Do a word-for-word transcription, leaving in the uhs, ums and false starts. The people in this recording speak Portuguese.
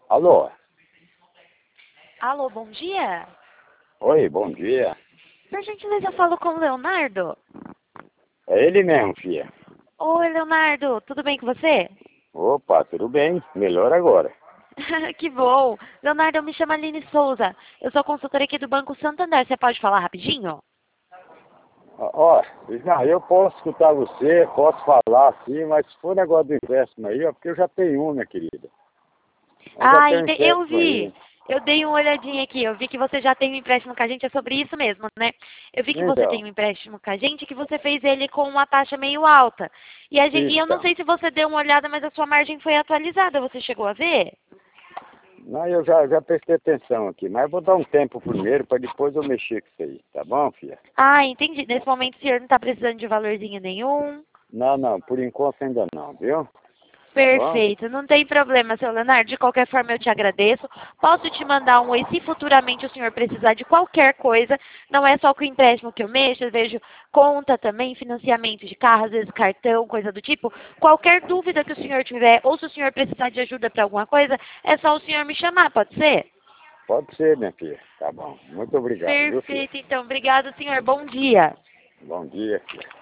Alô? Alô, bom dia? Oi, bom dia. Por gentileza, eu falo com o Leonardo. É ele mesmo, filha. Oi, Leonardo, tudo bem com você? Opa, tudo bem? Melhor agora. Que bom. Leonardo, eu me chamo Aline Souza. Eu sou consultora aqui do Banco Santander. Você pode falar rapidinho? Ó, ó, não, eu posso escutar você, posso falar sim, mas se for negócio do empréstimo aí, ó, porque eu já tenho um, minha querida. Eu já Ah, tenho um ente- eu empréstimo vi. aí. Eu dei uma olhadinha aqui. Eu vi que você já tem um empréstimo com a gente. É sobre isso mesmo, né? Eu vi que você Então, tem um empréstimo com a gente, que você fez ele com uma taxa meio alta. E, a gente, e eu não então. sei se você deu uma olhada, mas a sua margem foi atualizada. Você chegou a ver? Não, eu já, já prestei atenção aqui, mas eu vou dar um tempo primeiro para depois eu mexer com isso aí, tá bom, filha? Ah, entendi. Nesse momento o senhor não está precisando de valorzinho nenhum. Não, não, por enquanto ainda não, viu? Tá bom? Perfeito, não tem problema, seu Leonardo. De qualquer forma, eu te agradeço. Posso te mandar um oi se futuramente o senhor precisar de qualquer coisa. Não é só com o empréstimo que eu mexo, eu vejo conta também, financiamento de carro, às vezes cartão, coisa do tipo. Qualquer dúvida que o senhor tiver, ou se o senhor precisar de ajuda para alguma coisa, é só o senhor me chamar, pode ser? Pode ser, minha filha. Tá bom. Muito obrigado, viu, filha? Perfeito, então. Obrigado, senhor. Bom dia. Bom dia, filha.